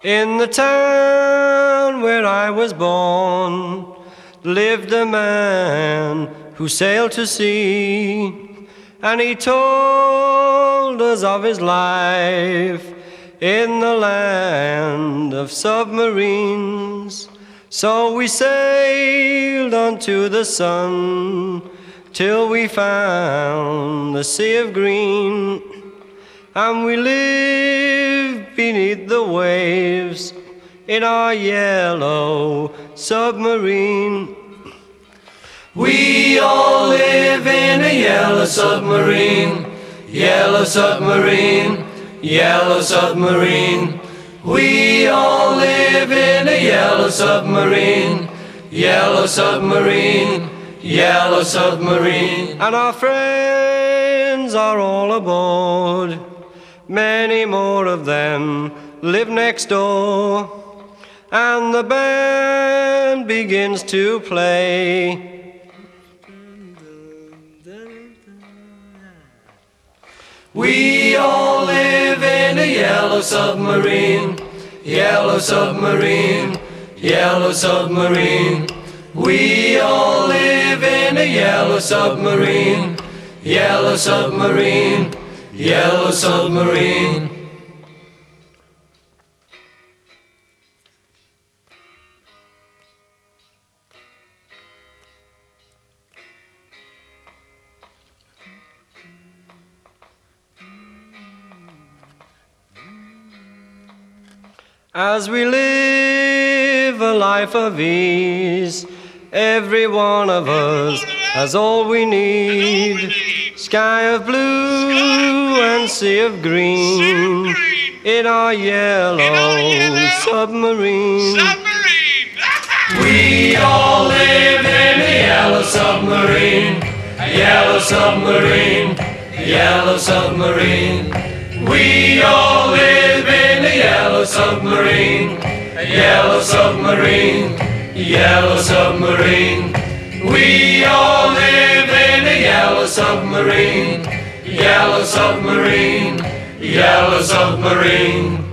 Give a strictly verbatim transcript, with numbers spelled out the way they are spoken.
In the town where I was born lived a man who sailed to sea, and he told us of his life in the land of submarines. So we sailed onto the sun till we found the sea of green, and we lived beneath the waves in our yellow submarine. We all live in a yellow submarine, yellow submarine, yellow submarine. We all live in a yellow submarine, yellow submarine, yellow submarine. And our friends are all aboard. Many more of them live next door, and the band begins to play. We all live in a yellow submarine, yellow submarine, yellow submarine. We all live in a yellow submarine, yellow submarine, yellow submarine. As we live a life of ease, every one of us has all we need. Sky of blue and sea of green in our yellow submarine. We all live in a yellow submarine, a yellow submarine, yellow submarine. We all live in a yellow submarine, a yellow submarine, yellow submarine. We all live in a yellow submarine, yellow submarine, yellow submarine.